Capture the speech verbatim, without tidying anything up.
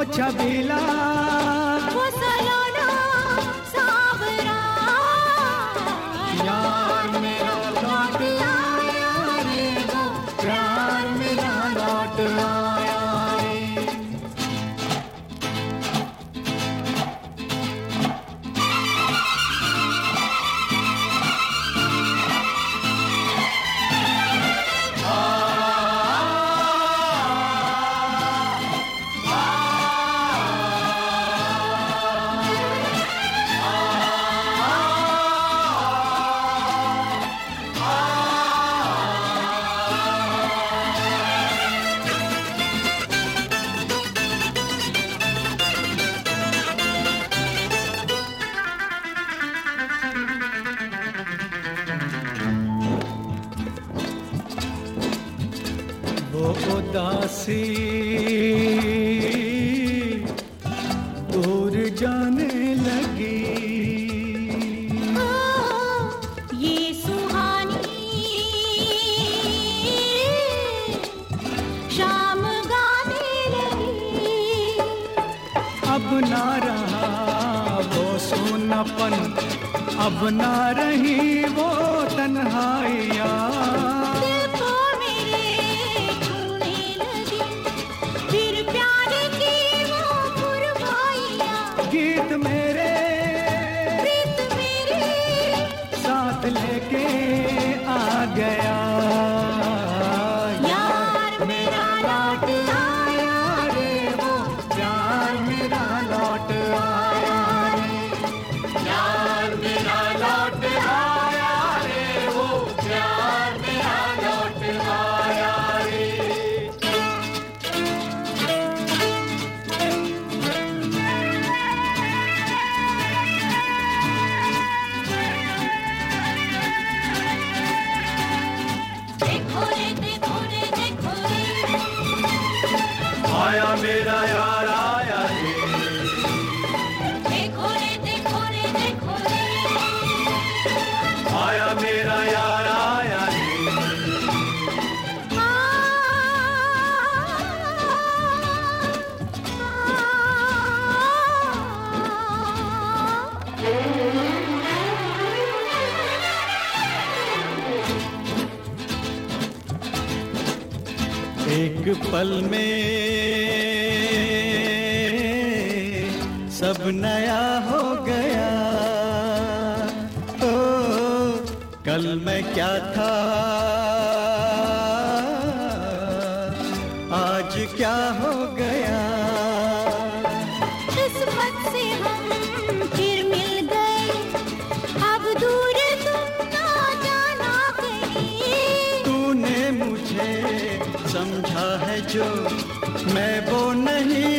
छबीला वो सलोना सावरा, यार मेरा लौट आया रे, वो प्यार मेरा लौट आया रे। उदासी दूर जाने लगी, ओ, ये सुहानी शाम गाने लगी। अब ना रहा वो सूनापन, अब ना रही वो तन्हाइयाँ, गीत मेरे प्रीत मेरे साथ लेके आ गया। यार मेरा लौट आया रे, वो प्यार मेरा लौट आया रे, यार मेरा लौट आया रे, वो प्यार मेरा लौट आया रे। आया मेरा यार आया रे, देखो रे देखो रे देखो रे, आया मेरा यार आया रे। एक पल में सब नया हो गया, ओ कल मैं क्या था आज क्या हो गया। किस्मत से हम फिर मिल गए, अब दूर तुम ना जाना कहीं। तूने मुझे समझा है जो मैं वो नहीं